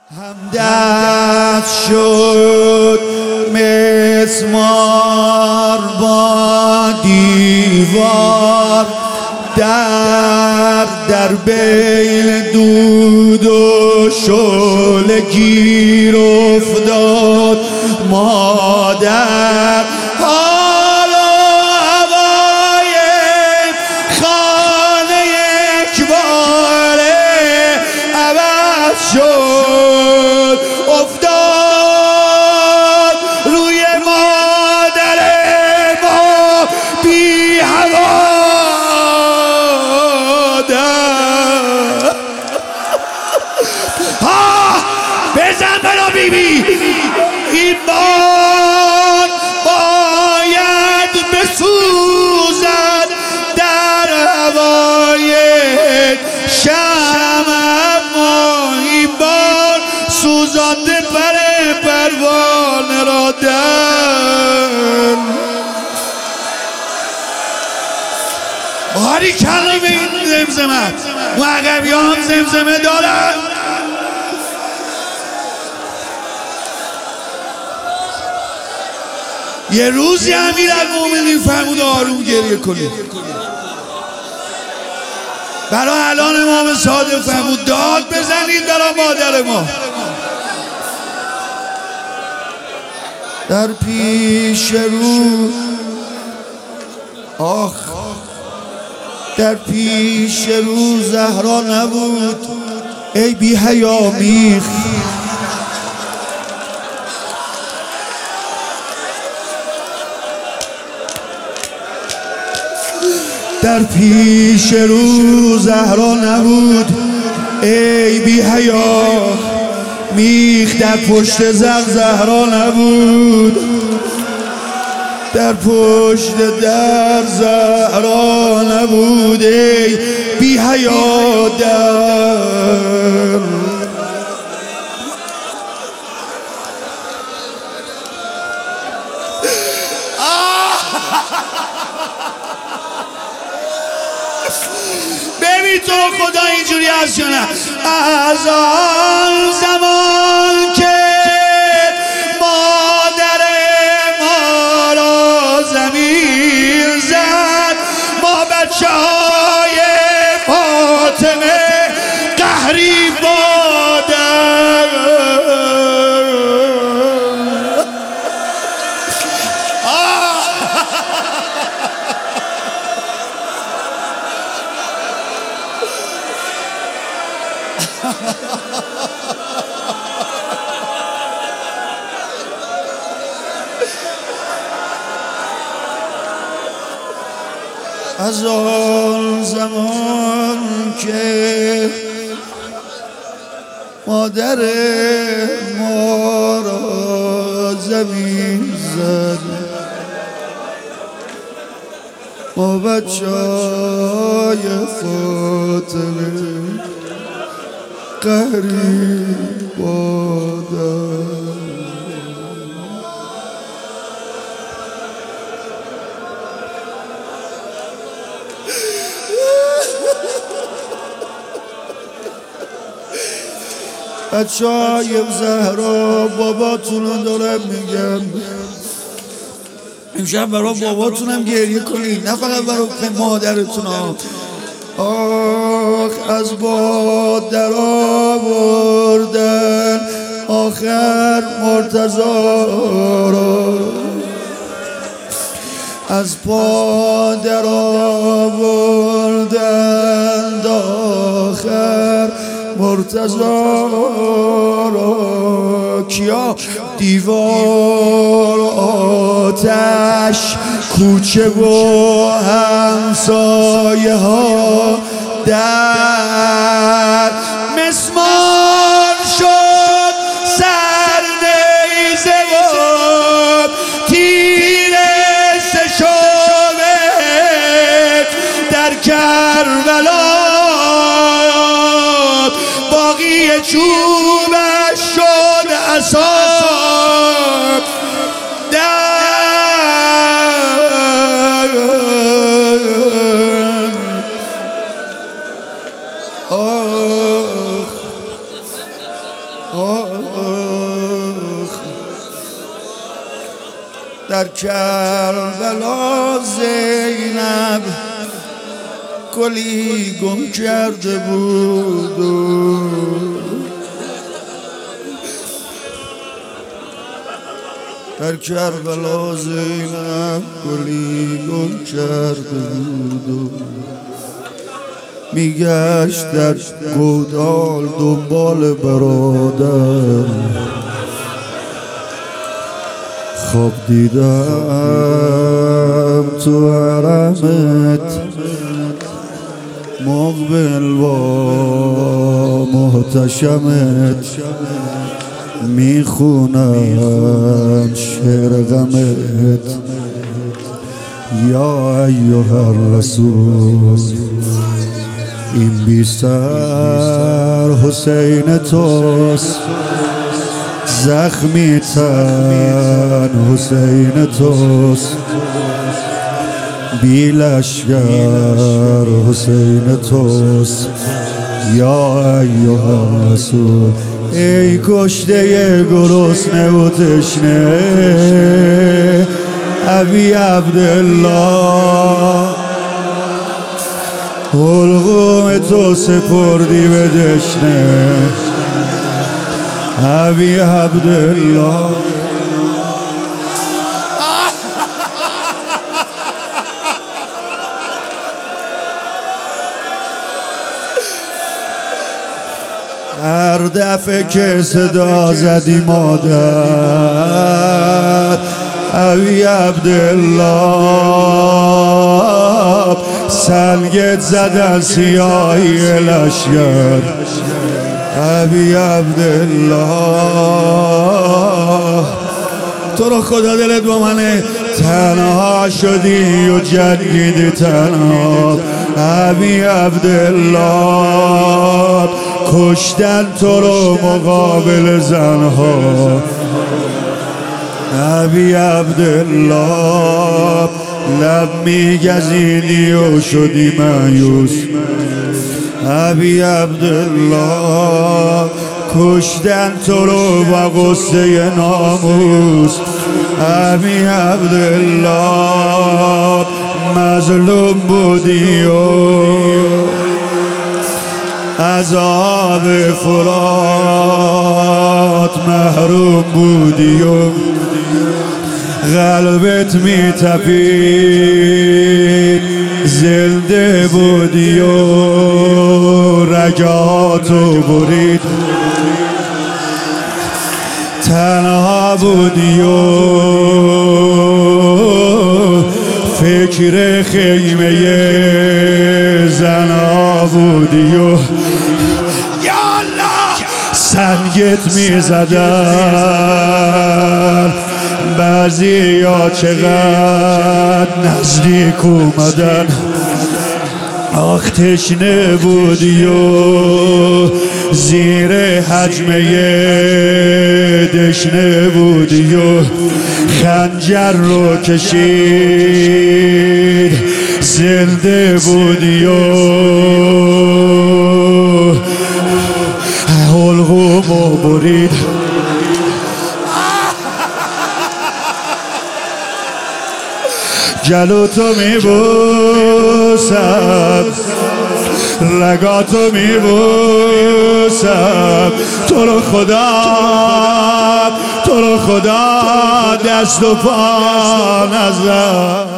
همدست شد مسمار با دیوار، در بین دود و شعله گیر افتاد مادر. حالا هوای خانه یکباره عوض شد، افتاد روی مادر ما بی هوادر. بزن بلا بیبی، ایمان باید بسوزد در هوای شمع، اما ایمان سوزانده پر پروانه را در باری کلم این زمزمت. معقبیان زمزمه دارن. یه روزی امیرالمومنین فرمود آروم گریه کنید. برای الان امام صادق فرمود داد بزنید برای مادر ما. در پیش رو در پیش رو زهرا نبود، ای بی حیا میخ. در پیش رو زهرا نبود، ای بی حیا میخ. در پشت زهرا نبود، در پشت در زهرا نبود، ای بی حیا در. ببین تو خدا اینجوری هست یا نه؟ از آن زمان که مادر ما را زمین زد، ما بچه های فاطمه قهری بادر. از آن زمان که مادر ما را زمین زد، ما بچه‌های فاطمه قهری بادر. بچه‌های زهرا باباتون دارم میگم، امشب برای باباتونم گریه کنید، نه فقط برای مادرتون. آخ از باد در آوردن آخر مرتضی را، از پا در آوردن آخر مرتضی را. کیا؟ دیوار آتش، کوچه و همسایه ها در مسمار شد سر نیزه و تیر سشوه در کربلا، باقی چوبش شد عصا در کربلا زینب گلی گم کرده بود در کربلا زینب گلی گم کرده بود میگشت در گودال دنبال برادر خواب دیدم تو حرمت مقبل با محتشمت میخونم شعر غمت یا ایها الرسول این بی سر حسین توست زخمی تن حسین توست بی لشگر حسین توست یا ایها الرسول ای کشته گرسنه و تشنه ابی عبدالله حلقوم تو سپردی به دشنه ابی عبدالله هر دفعه که صدا زدی مادر ابی عبدالله سنگت زدن سیاهی لشگر ابی عبدالله تو رو خدا دلت با منه تنها شدی و جنگیدی تنها ابی عبدالله کشتن تو رو مقابل زنها ابی عبدالله لب میگزیدی و شدی مایوس ابی عبدالله کشتن تو رو با غصه ناموس ابی عبدالله مظلوم بودی و عذاب فرات محروم بودی و قلبت میتپید زنده بودی و رجاتو برید تنها بودی و فکر خیمه زنا بودی و سنگت میزدن بعضی یا چقدر نزدیک اومدن آخ تشنه بودی و زیر حجمه دشنه بودی و خنجر رو کشید زنده بودی و حلقومو برید جلو تو میبوسم رگاتو میبوسم تو رو خدا دست و پا نزن